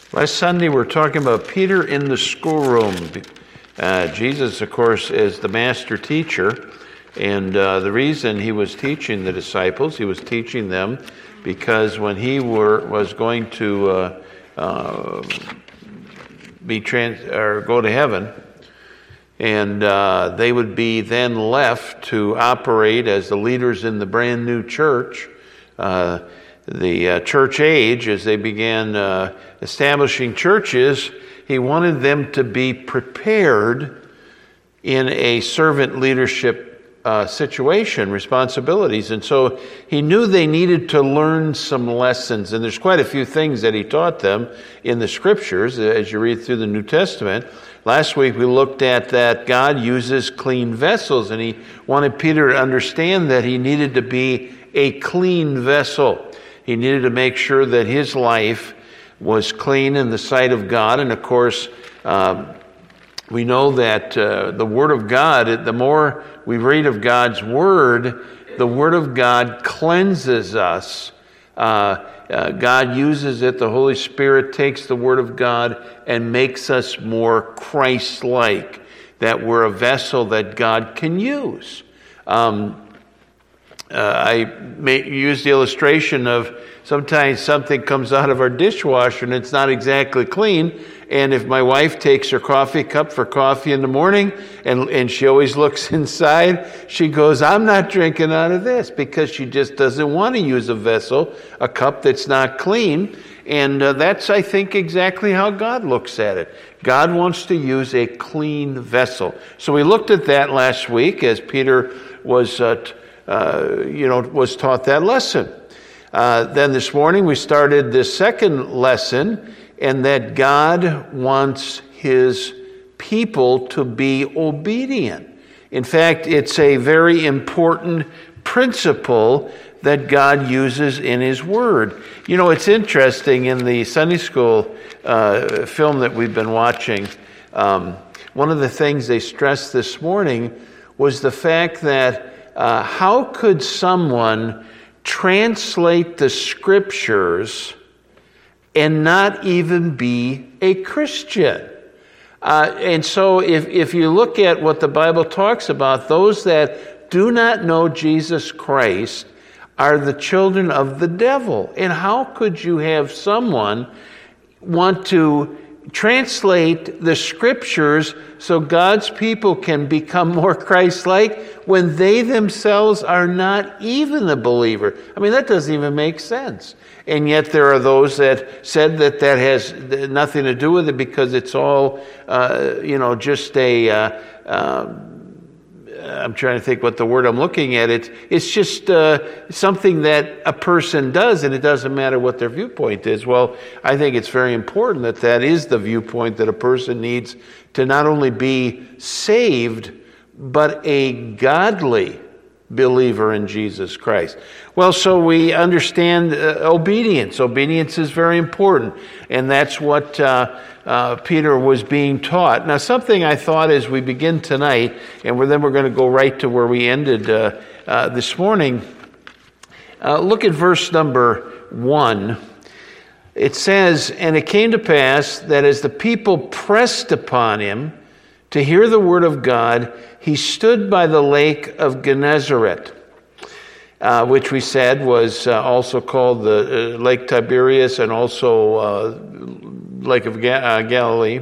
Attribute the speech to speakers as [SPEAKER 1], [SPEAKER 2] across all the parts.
[SPEAKER 1] Last Sunday, we're talking about Peter in the schoolroom. Jesus, of course, is the master teacher, and the reason he was teaching the disciples, he was teaching them because when he was going to go to heaven, and they would be then left to operate as the leaders in the brand new church, the church age, as they began establishing churches, he wanted them to be prepared in a servant leadership situation, responsibilities. And so he knew they needed to learn some lessons. And there's quite a few things that he taught them in the scriptures as you read through the New Testament. Last week we looked at that God uses clean vessels, and he wanted Peter to understand that he needed to be a clean vessel. He needed to make sure that his life was clean in the sight of God. And of course, we know that the Word of God, the more we read of God's Word, the Word of God cleanses us. God uses it. The Holy Spirit takes the Word of God and makes us more Christ-like, that we're a vessel that God can use. I use the illustration of sometimes something comes out of our dishwasher and it's not exactly clean. And if my wife takes her coffee cup for coffee in the morning and she always looks inside, she goes, I'm not drinking out of this, because she just doesn't want to use a vessel, a cup that's not clean. And that's, I think, exactly how God looks at it. God wants to use a clean vessel. So we looked at that last week as Peter was taught that lesson. Then this morning we started the second lesson, and that God wants His people to be obedient. In fact, it's a very important principle that God uses in His Word. You know, it's interesting, in the Sunday school film that we've been watching, one of the things they stressed this morning was the fact that how could someone translate the Scriptures and not even be a Christian? And so if you look at what the Bible talks about, those that do not know Jesus Christ are the children of the devil. And how could you have someone want to translate the Scriptures so God's people can become more Christ-like when they themselves are not even a believer? I mean, that doesn't even make sense. And yet there are those that said that has nothing to do with it, because it's all, just I'm trying to think what the word I'm looking at. It's just something that a person does, and it doesn't matter what their viewpoint is. Well, I think it's very important that is the viewpoint that a person needs to not only be saved, but a godly believer in Jesus Christ. Well, so we understand obedience. Obedience is very important, and that's what Peter was being taught. Now, something I thought as we begin tonight, and then we're going to go right to where we ended this morning. Look at verse number 1. It says, "And it came to pass that as the people pressed upon him to hear the word of God, he stood by the lake of Gennesaret," which we said was also called the Lake Tiberias, and also Lake of Galilee.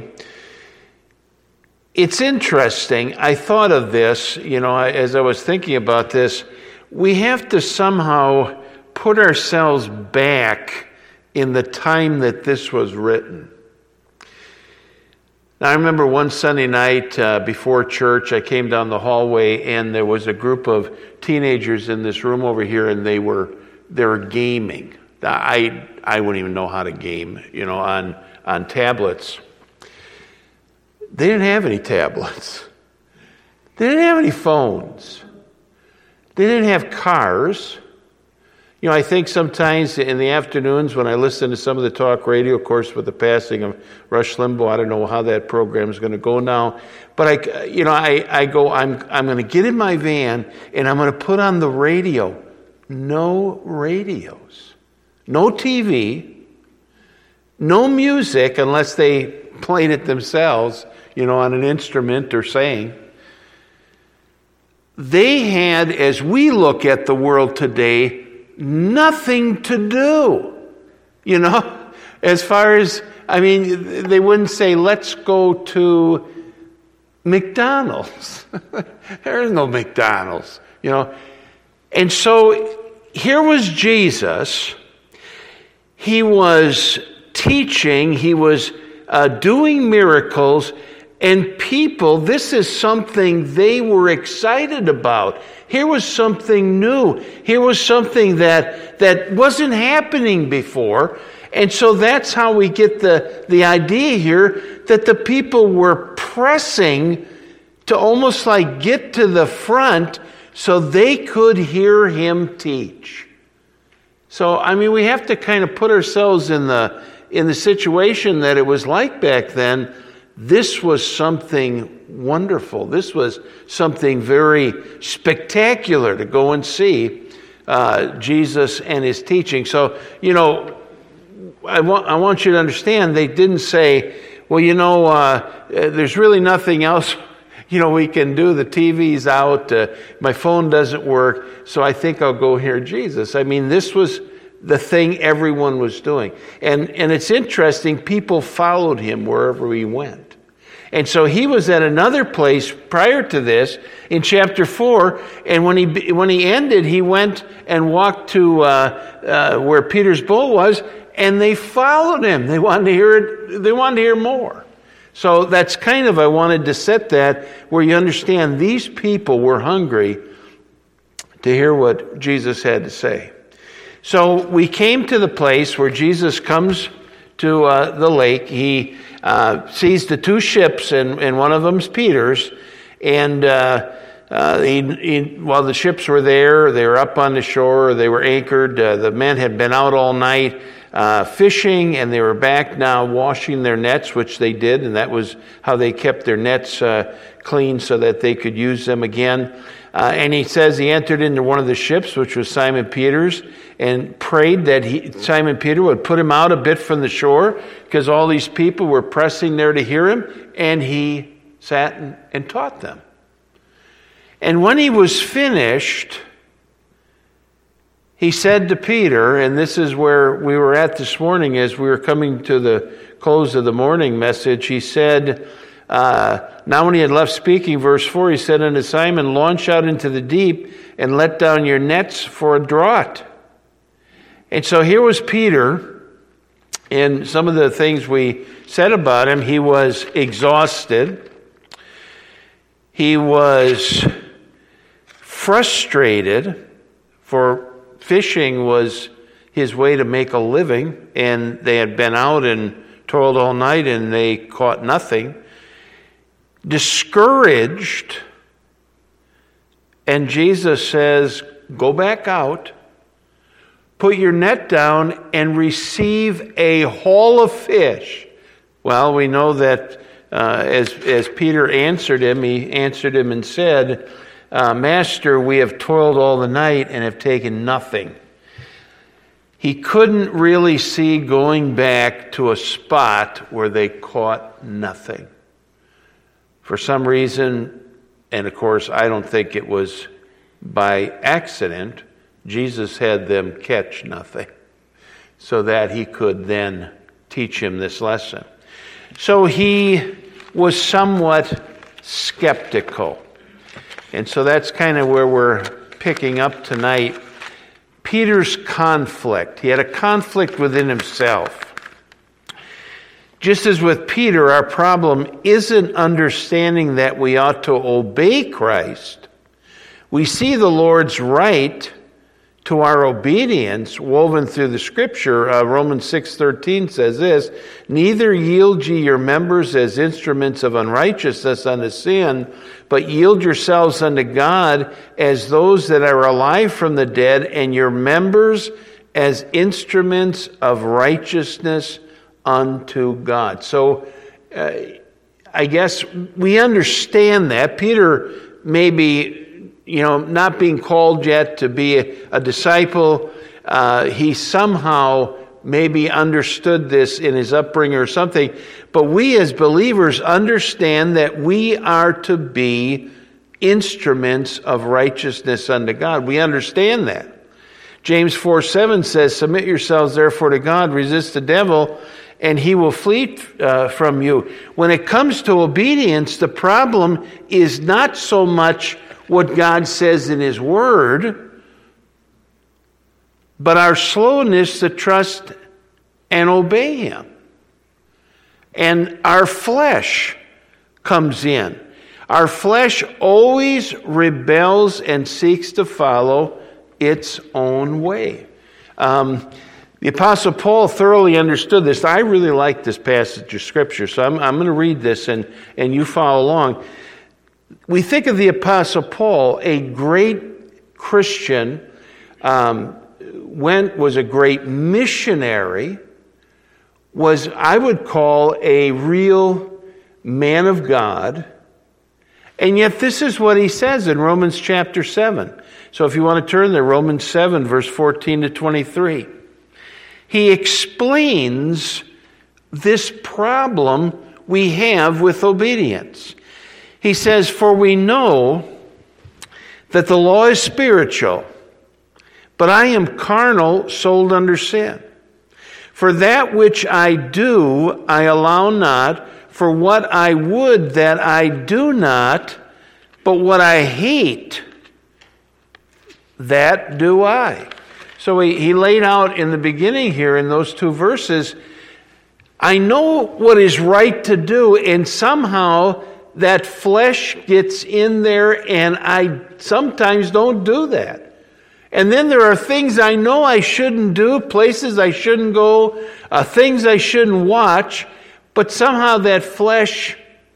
[SPEAKER 1] It's interesting. I thought of this, as I was thinking about this. We have to somehow put ourselves back in the time that this was written. Now, I remember one Sunday night before church, I came down the hallway, and there was a group of teenagers in this room over here, and they were gaming. I wouldn't even know how to game, on tablets. They didn't have any tablets. They didn't have any phones. They didn't have cars. I think sometimes in the afternoons when I listen to some of the talk radio, of course, with the passing of Rush Limbaugh, I don't know how that program is going to go now. But I go, I'm going to get in my van and I'm going to put on the radio. No radios, no TV, no music unless they played it themselves, on an instrument or sang. They had, as we look at the world today, nothing to do. As far as, they wouldn't say, let's go to McDonald's. There is no McDonald's, And so here was Jesus. He was teaching, he was doing miracles, and people, this is something they were excited about. Here was something new. Here was something that wasn't happening before. And so that's how we get the idea here that the people were pressing to almost like get to the front so they could hear him teach. So, we have to kind of put ourselves in the situation that it was like back then. This was something wonderful. This was something very spectacular to go and see Jesus and his teaching. So, I want you to understand, they didn't say, well, there's really nothing else, we can do. The TV's out. My phone doesn't work, so I think I'll go hear Jesus. This was the thing everyone was doing. And it's interesting, people followed him wherever he went. And so he was at another place prior to this in chapter 4, and when he ended, he went and walked to where Peter's boat was, and they followed him. They wanted to hear it. They wanted to hear more. So that's kind of, I wanted to set that where you understand these people were hungry to hear what Jesus had to say. So we came to the place where Jesus comes to the lake. He sees the two ships, and one of them's Peter's. And while the ships were there, they were up on the shore, they were anchored. The men had been out all night fishing, and they were back now washing their nets, which they did, and that was how they kept their nets clean so that they could use them again. And he says he entered into one of the ships, which was Simon Peter's, and prayed that Simon Peter would put him out a bit from the shore, because all these people were pressing there to hear him, and he sat and taught them. And when he was finished, he said to Peter, and this is where we were at this morning as we were coming to the close of the morning message, he said, now when he had left speaking, verse 4, he said unto Simon, launch out into the deep and let down your nets for a draught. And so here was Peter, and some of the things we said about him, he was exhausted. He was frustrated, for fishing was his way to make a living, and they had been out and toiled all night and they caught nothing. Discouraged, and Jesus says, go back out, put your net down, and receive a haul of fish. Well, we know that as Peter answered him, he answered him and said, Master, we have toiled all the night and have taken nothing. He couldn't really see going back to a spot where they caught nothing. For some reason, and of course I don't think it was by accident, Jesus had them catch nothing so that he could then teach him this lesson. So he was somewhat skeptical. And so that's kind of where we're picking up tonight. Peter's conflict. He had a conflict within himself. Just as with Peter, our problem isn't understanding that we ought to obey Christ. We see the Lord's right to our obedience woven through the Scripture. Romans 6:13 says this, neither yield ye your members as instruments of unrighteousness unto sin, but yield yourselves unto God as those that are alive from the dead, and your members as instruments of righteousness unto God. So I guess we understand that. Peter maybe, not being called yet to be a disciple, he somehow maybe understood this in his upbringing or something, but we as believers understand that we are to be instruments of righteousness unto God. We understand that. James 4:7 says, "Submit yourselves therefore to God, resist the devil, and he will flee from you." When it comes to obedience, the problem is not so much what God says in his word, but our slowness to trust and obey him. And our flesh comes in. Our flesh always rebels and seeks to follow its own way. The Apostle Paul thoroughly understood this. I really like this passage of Scripture, so I'm going to read this and you follow along. We think of the Apostle Paul, a great Christian, was a great missionary, was, I would call, a real man of God. And yet this is what he says in Romans chapter 7. So if you want to turn there, Romans 7, verse 14 to 23. He explains this problem we have with obedience. He says, "For we know that the law is spiritual, but I am carnal, sold under sin. For that which I do, I allow not. For what I would, that I do not. But what I hate, that do I." So he laid out in the beginning here in those two verses, I know what is right to do, and somehow that flesh gets in there, and I sometimes don't do that. And then there are things I know I shouldn't do, places I shouldn't go, things I shouldn't watch, but somehow that flesh,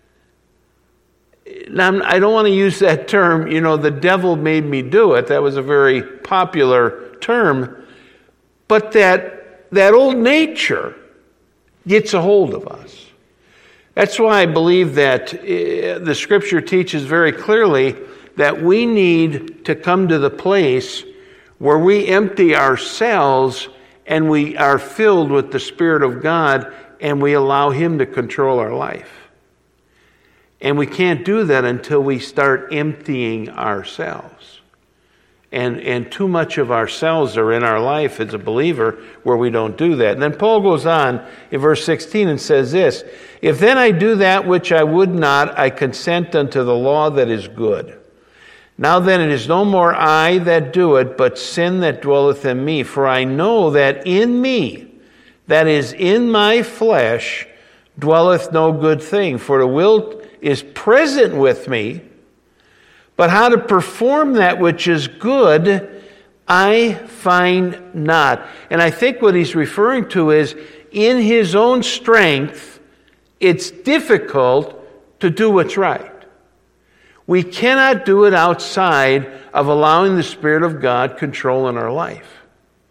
[SPEAKER 1] I don't want to use that term, the devil made me do it. That was a very popular term. But that old nature gets a hold of us. That's why I believe that the Scripture teaches very clearly that we need to come to the place where we empty ourselves and we are filled with the Spirit of God and we allow Him to control our life. And we can't do that until we start emptying ourselves. And too much of ourselves are in our life as a believer where we don't do that. And then Paul goes on in verse 16 and says this, "If then I do that which I would not, I consent unto the law that is good. Now then it is no more I that do it, but sin that dwelleth in me. For I know that in me, that is in my flesh, dwelleth no good thing. For the will is present with me, but how to perform that which is good, I find not." And I think what he's referring to is, in his own strength, it's difficult to do what's right. We cannot do it outside of allowing the Spirit of God control in our life.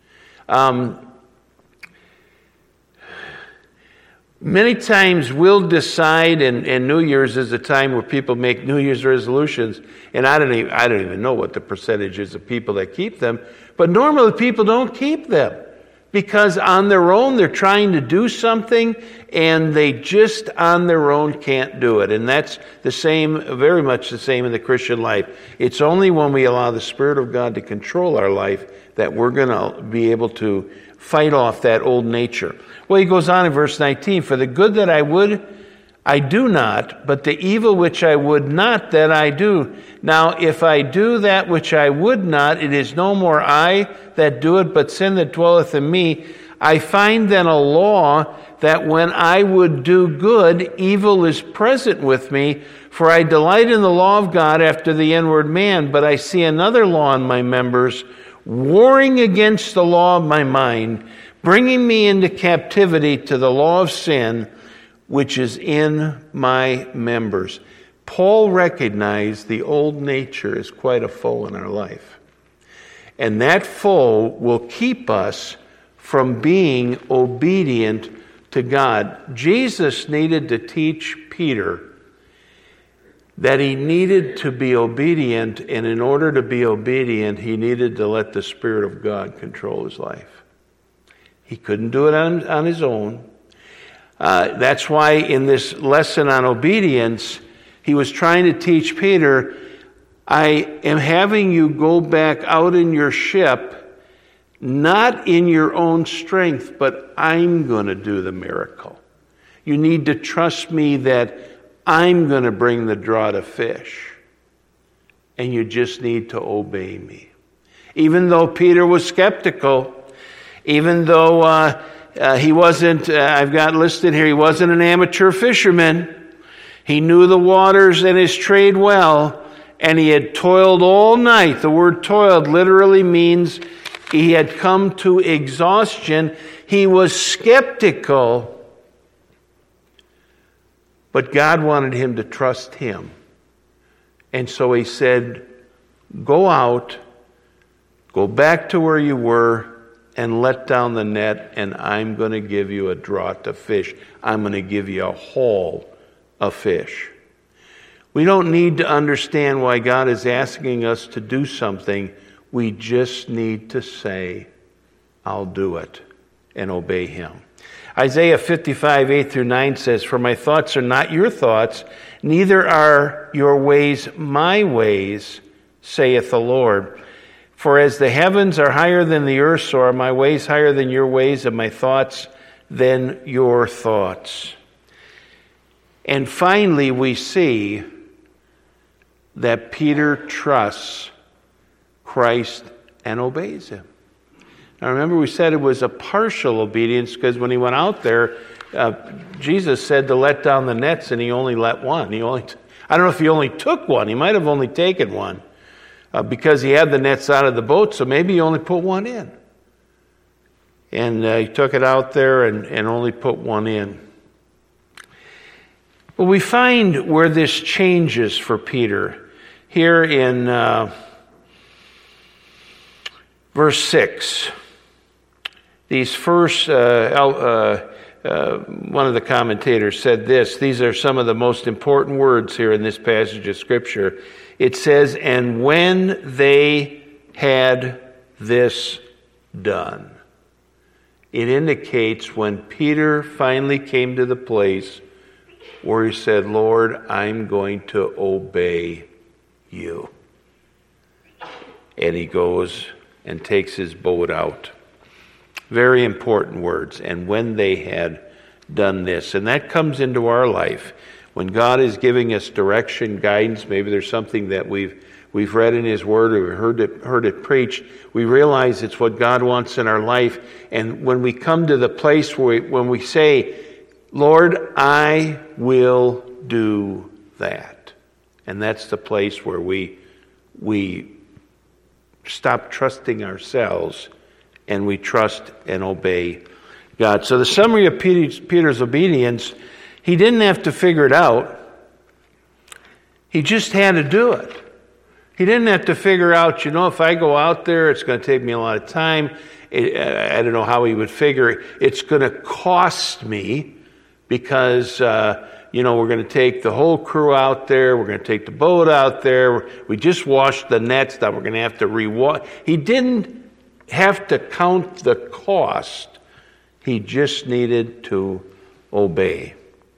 [SPEAKER 1] Many times we'll decide, and New Year's is a time where people make New Year's resolutions, and I don't even know what the percentage is of people that keep them, but normally people don't keep them because on their own they're trying to do something and they just on their own can't do it. And that's the same, very much the same in the Christian life. It's only when we allow the Spirit of God to control our life that we're going to be able to fight off that old nature. Well, he goes on in verse 19, "For the good that I would, I do not, but the evil which I would not, that I do. Now, if I do that which I would not, it is no more I that do it, but sin that dwelleth in me. I find then a law that when I would do good, evil is present with me. For I delight in the law of God after the inward man, but I see another law in my members, warring against the law of my mind, bringing me into captivity to the law of sin, which is in my members." Paul recognized the old nature is quite a foe in our life. And that foe will keep us from being obedient to God. Jesus needed to teach Peter that he needed to be obedient, and in order to be obedient, he needed to let the Spirit of God control his life. He couldn't do it on his own. That's why in this lesson on obedience, he was trying to teach Peter, I am having you go back out in your ship, not in your own strength, but I'm going to do the miracle. You need to trust me that I'm going to bring the draught of fish. And you just need to obey me. Even though Peter was skeptical, even though he wasn't, I've got listed here, he wasn't an amateur fisherman. He knew the waters and his trade well, and he had toiled all night. The word toiled literally means he had come to exhaustion. He was skeptical, but God wanted him to trust him. And so he said, go out, go back to where you were, and let down the net, and I'm going to give you a draught of fish. I'm going to give you a haul of fish. We don't need to understand why God is asking us to do something. We just need to say, I'll do it, and obey him. Isaiah 55, 8-9 says, for my thoughts are not your thoughts, neither are your ways my ways, saith the Lord. For as the heavens are higher than the earth, so are my ways higher than your ways, and my thoughts than your thoughts. And finally, we see that Peter trusts Christ and obeys him. Now remember, we said it was a partial obedience because when he went out there, Jesus said to let down the nets, and he only let one. I don't know if he only took one. He might have only taken one. Because he had the nets out of the boat, so maybe he only put one in. And he took it out there and only put one in. Well, we find where this changes for Peter here in verse 6. These first, one of the commentators said this, these are some of the most important words here in this passage of Scripture. It says, and when they had this done. It indicates when Peter finally came to the place where he said, Lord, I'm going to obey you. And he goes and takes his boat out. Very important words. And when they had done this. And that comes into our life. When God is giving us direction, guidance, maybe there's something that we've read in his word or heard it preached, we realize it's what God wants in our life. And when we come to the place when we say, Lord, I will do that. And that's the place where we stop trusting ourselves and we trust and obey God. So the summary of Peter's obedience, he didn't have to figure it out. He just had to do it. He didn't have to figure out, if I go out there, it's going to take me a lot of time. I don't know how he would figure it. It's going to cost me because, we're going to take the whole crew out there. We're going to take the boat out there. We just washed the nets that we're going to have to rewash. He didn't have to count the cost. He just needed to obey.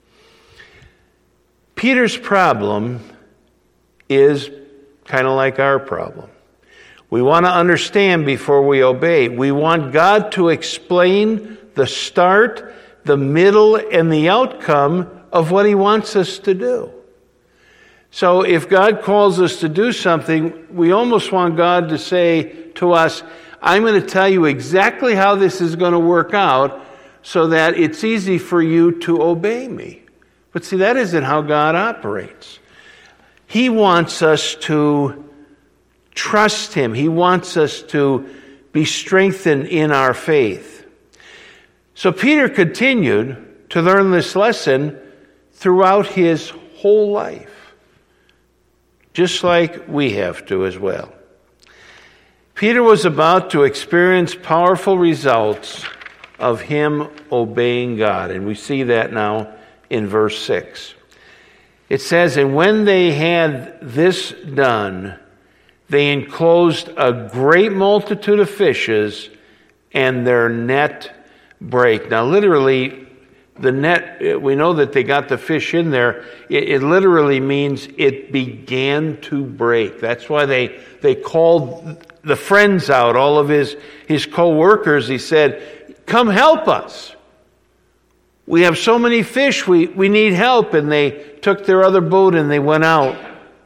[SPEAKER 1] Peter's problem is kind of like our problem. We want to understand before we obey. We want God to explain the start, the middle, and the outcome of what he wants us to do. So if God calls us to do something, we almost want God to say to us, I'm going to tell you exactly how this is going to work out so that it's easy for you to obey me. But see, that isn't how God operates. He wants us to trust him. He wants us to be strengthened in our faith. So Peter continued to learn this lesson throughout his whole life, just like we have to as well. Peter was about to experience powerful results of him obeying God, and we see that now in verse 6. It says, and when they had this done, they enclosed a great multitude of fishes, and their net break. Now, literally, the net, we know that they got the fish in there. It literally means it began to break. That's why they called the friends out, all of his co-workers. He said, come help us. We have so many fish, we need help. And they took their other boat and they went out.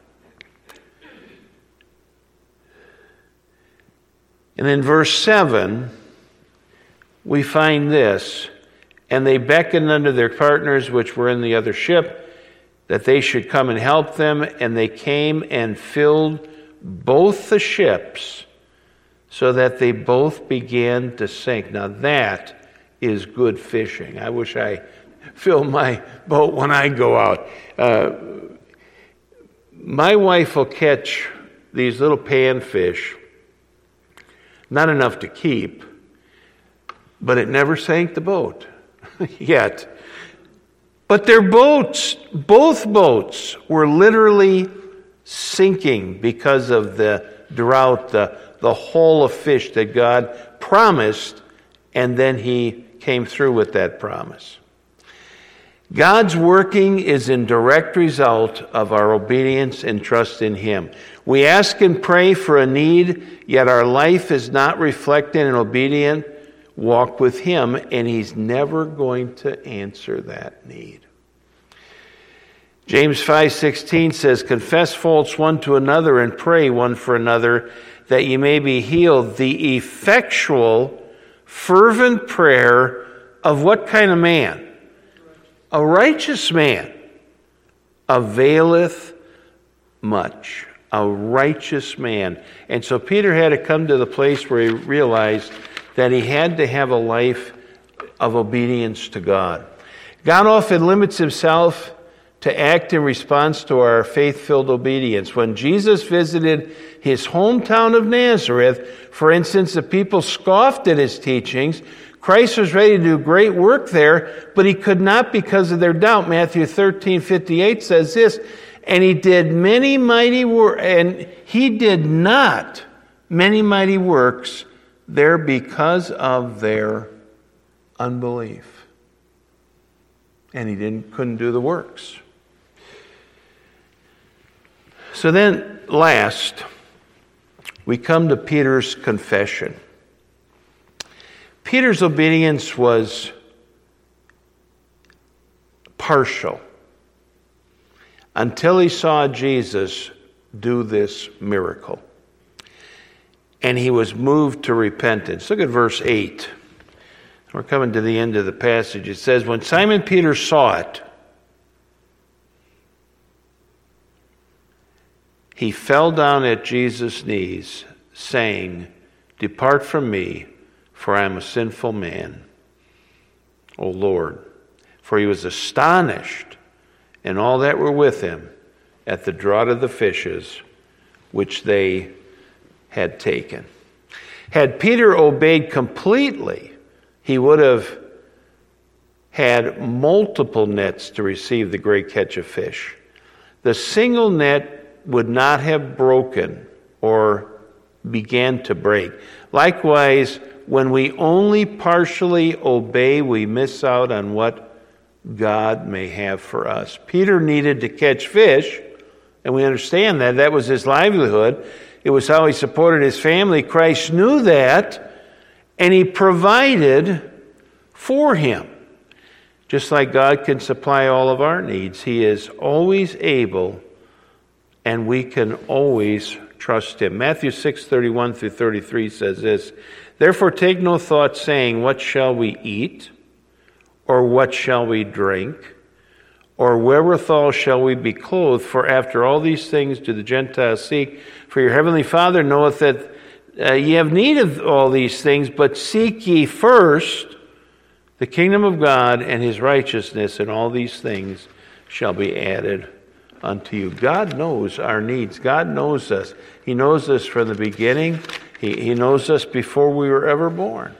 [SPEAKER 1] And in verse 7, we find this. And they beckoned unto their partners which were in the other ship, that they should come and help them. And they came and filled both the ships, so that they both began to sink. Now that is good fishing. I wish I fill my boat when I go out. My wife will catch these little panfish, not enough to keep, but it never sank the boat yet. But their boats, both boats, were literally sinking because of the drought, the haul of fish that God promised, and then he came through with that promise. God's working is in direct result of our obedience and trust in him. We ask and pray for a need, yet our life is not reflecting an obedient walk with him, and he's never going to answer that need. James 5:16 says, confess faults one to another and pray one for another, that ye may be healed. The effectual, fervent prayer of what kind of man? A righteous man availeth much. A righteous man. And so Peter had to come to the place where he realized that he had to have a life of obedience to God. God often limits himself to act in response to our faith-filled obedience. When Jesus visited his hometown of Nazareth, for instance, the people scoffed at his teachings. Christ was ready to do great work there, but he could not because of their doubt. Matthew 13:58 says this, and he did not many mighty works there because of their unbelief. And he couldn't do the works. So then, last, we come to Peter's confession. Peter's obedience was partial until he saw Jesus do this miracle. And he was moved to repentance. Look at verse 8. We're coming to the end of the passage. It says, when Simon Peter saw it, he fell down at Jesus' knees, saying, depart from me, for I am a sinful man, O Lord. For he was astonished, and all that were with him, at the draught of the fishes which they had taken. Had Peter obeyed completely, he would have had multiple nets to receive the great catch of fish. The single net would not have broken or began to break. Likewise, when we only partially obey, we miss out on what God may have for us. Peter needed to catch fish, and we understand that. That was his livelihood. It was how he supported his family. Christ knew that, and he provided for him. Just like God can supply all of our needs, he is always able, and we can always trust him. Matthew 6:31 through 33 says this, therefore take no thought, saying, what shall we eat? Or what shall we drink? Or wherewithal shall we be clothed? For after all these things do the Gentiles seek. For your heavenly Father knoweth that ye have need of all these things, but seek ye first the kingdom of God and his righteousness, and all these things shall be added unto you. God knows our needs. God knows us. He knows us from the beginning. He knows us before we were ever born.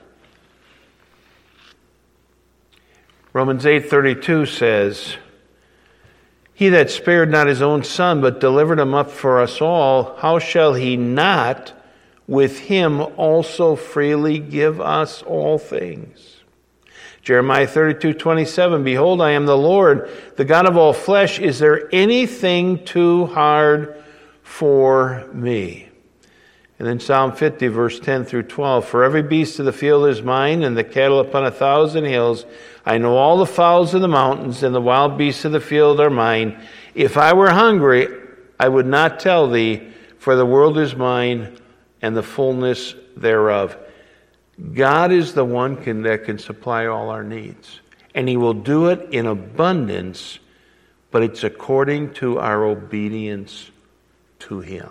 [SPEAKER 1] Romans 8:32 says, he that spared not his own son, but delivered him up for us all, how shall he not with him also freely give us all things? Jeremiah 32:27, behold, I am the Lord, the God of all flesh. Is there anything too hard for me? And then Psalm 50, verse 10 through 12, for every beast of the field is mine, and the cattle upon 1,000 hills. I know all the fowls of the mountains, and the wild beasts of the field are mine. If I were hungry, I would not tell thee, for the world is mine, and the fullness thereof. God is the one that can supply all our needs. And He will do it in abundance, but it's according to our obedience to Him.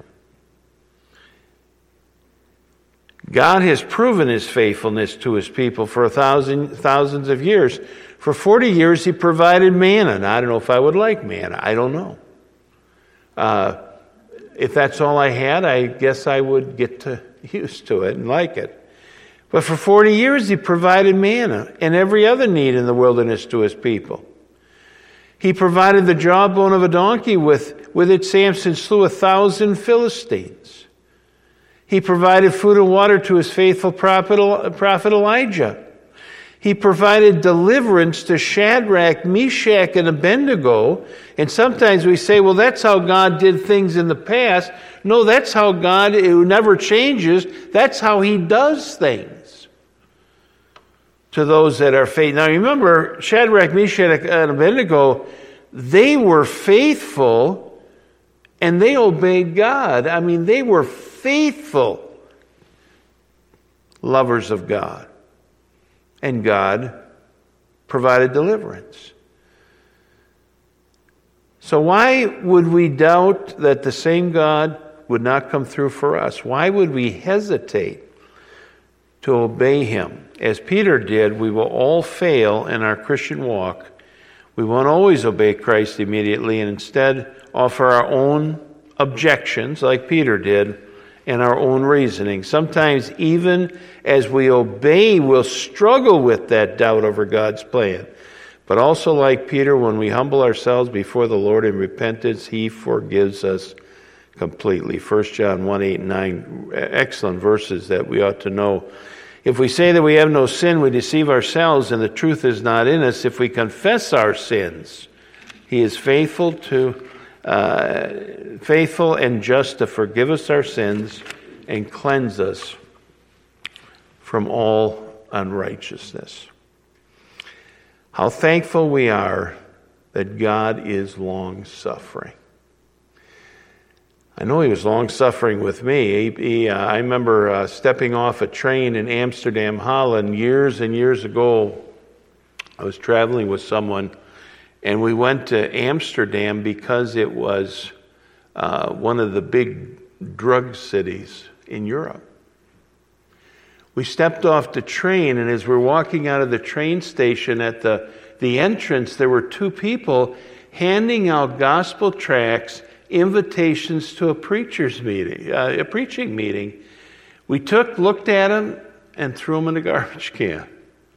[SPEAKER 1] God has proven His faithfulness to His people for thousands of years. For 40 years He provided manna. Now, I don't know if I would like manna. I don't know. If that's all I had, I guess I would get used to it and like it. But for 40 years He provided manna and every other need in the wilderness to His people. He provided the jawbone of a donkey with it Samson slew 1,000 Philistines. He provided food and water to His faithful prophet Elijah. He provided deliverance to Shadrach, Meshach, and Abednego. And sometimes we say, well, that's how God did things in the past. No, that's how God, who never changes, that's how He does things to those that are faithful. Now remember, Shadrach, Meshach, and Abednego, they were faithful and they obeyed God. I mean, they were faithful lovers of God. And God provided deliverance. So why would we doubt that the same God would not come through for us? Why would we hesitate to obey Him? As Peter did, we will all fail in our Christian walk. We won't always obey Christ immediately and instead offer our own objections like Peter did and our own reasoning. Sometimes even as we obey, we'll struggle with that doubt over God's plan. But also like Peter, when we humble ourselves before the Lord in repentance, He forgives us completely. 1 John 1, 8, and 9, excellent verses that we ought to know. If we say that we have no sin, we deceive ourselves and the truth is not in us. If we confess our sins, He is faithful and just to forgive us our sins and cleanse us from all unrighteousness. How thankful we are that God is long-suffering. I know He was long-suffering with me. I remember stepping off a train in Amsterdam, Holland, years and years ago. I was traveling with someone, and we went to Amsterdam because it was one of the big drug cities in Europe. We stepped off the train, and as we're walking out of the train station at the entrance, there were two people handing out gospel tracts, invitations to a preaching meeting. We looked at them, and threw them in the garbage can.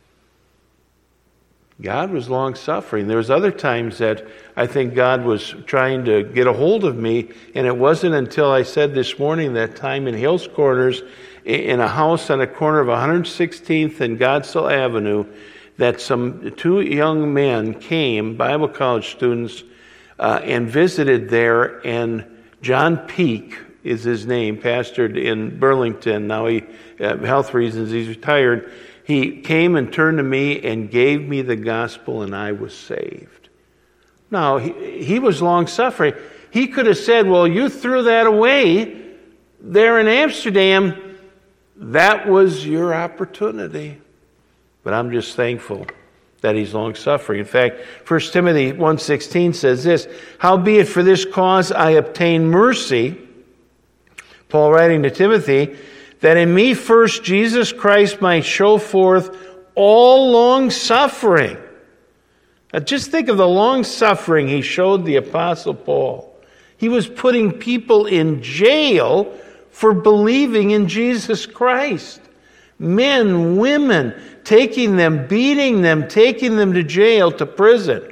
[SPEAKER 1] God was long-suffering. There was other times that I think God was trying to get a hold of me, and it wasn't until I said this morning that time in Hills Corners, in a house on the corner of 116th and Godsell Avenue, that two young men came, Bible college students, and visited there, and John Peake is his name, pastored in Burlington. Now health reasons, he's retired. He came and turned to me and gave me the gospel, and I was saved. Now, he was long-suffering. He could have said, well, you threw that away there in Amsterdam. That was your opportunity. But I'm just thankful that He's long-suffering. In fact, 1 Timothy 1:16 says this, howbeit for this cause I obtain mercy, Paul writing to Timothy, that in me first Jesus Christ might show forth all long-suffering. Now just think of the long-suffering He showed the Apostle Paul. He was putting people in jail for believing in Jesus Christ. Men, women, taking them, beating them, taking them to jail, to prison.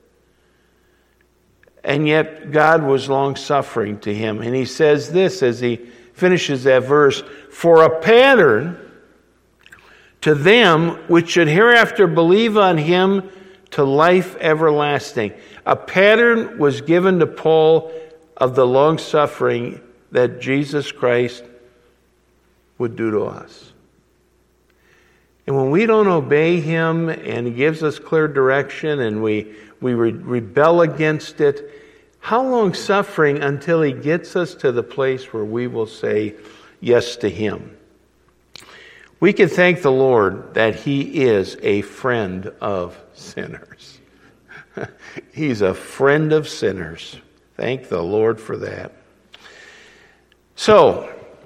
[SPEAKER 1] And yet God was long-suffering to him. And he says this as he finishes that verse, for a pattern to them which should hereafter believe on him to life everlasting. A pattern was given to Paul of the long-suffering that Jesus Christ would do to us. And when we don't obey him and he gives us clear direction and we rebel against it, how long suffering until he gets us to the place where we will say yes to him? We can thank the Lord that he is a friend of sinners. He's a friend of sinners. Thank the Lord for that. So,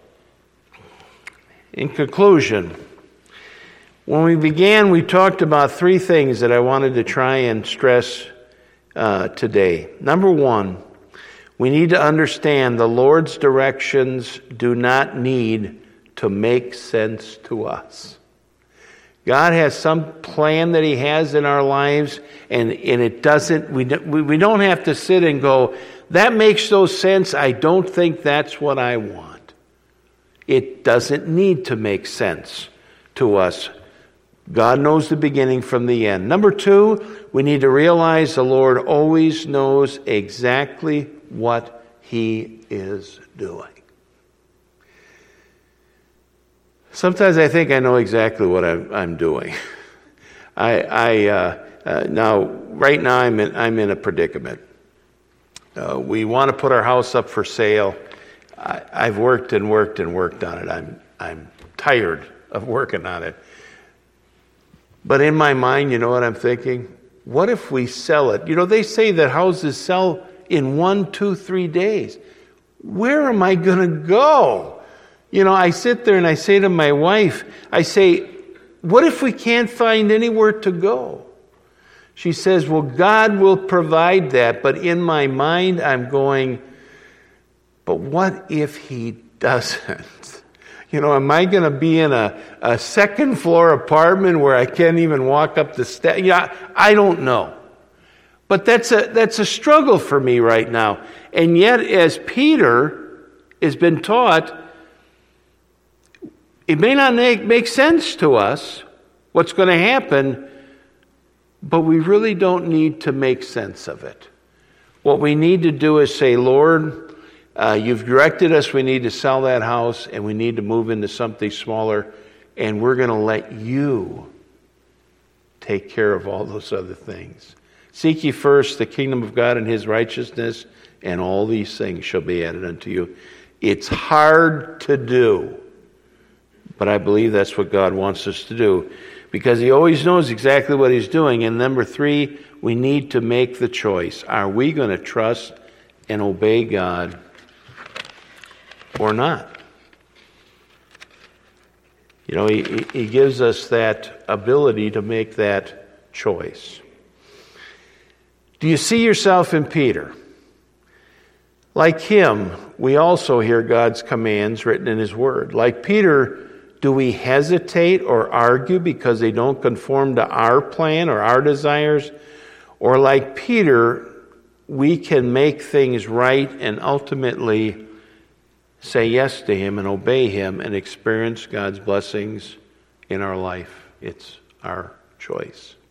[SPEAKER 1] in conclusion, when we began, we talked about three things that I wanted to try and stress today. Number one, we need to understand the Lord's directions do not need to make sense to us. God has some plan that he has in our lives, and it doesn't, we don't have to sit and go, that makes no sense, I don't think that's what I want. It doesn't need to make sense to us. God knows the beginning from the end. Number two, we need to realize the Lord always knows exactly what he is doing. Sometimes I think I know exactly what I'm doing. Right now I'm in a predicament. We want to put our house up for sale. I've worked and worked and worked on it. I'm tired of working on it. But in my mind, you know what I'm thinking? What if we sell it? You know, they say that houses sell in 1, 2, 3 days. Where am I going to go? You know, I sit there and I say to my wife, I say, what if we can't find anywhere to go? She says, well, God will provide that. But in my mind, I'm going, but what if he doesn't? You know, am I going to be in a second floor apartment where I can't even walk up the steps? Yeah, I don't know. But that's a struggle for me right now. And yet, as Peter has been taught, it may not make sense to us what's going to happen, but we really don't need to make sense of it. What we need to do is say, Lord, you've directed us, we need to sell that house, and we need to move into something smaller, and we're going to let you take care of all those other things. Seek ye first the kingdom of God and his righteousness, and all these things shall be added unto you. It's hard to do, but I believe that's what God wants us to do, because he always knows exactly what he's doing. And number three, we need to make the choice. Are we going to trust and obey God or not? You know, he gives us that ability to make that choice. Do you see yourself in Peter? Like him, we also hear God's commands written in his word. Like Peter, do we hesitate or argue because they don't conform to our plan or our desires? Or like Peter, we can make things right and ultimately say yes to him and obey him and experience God's blessings in our life. It's our choice.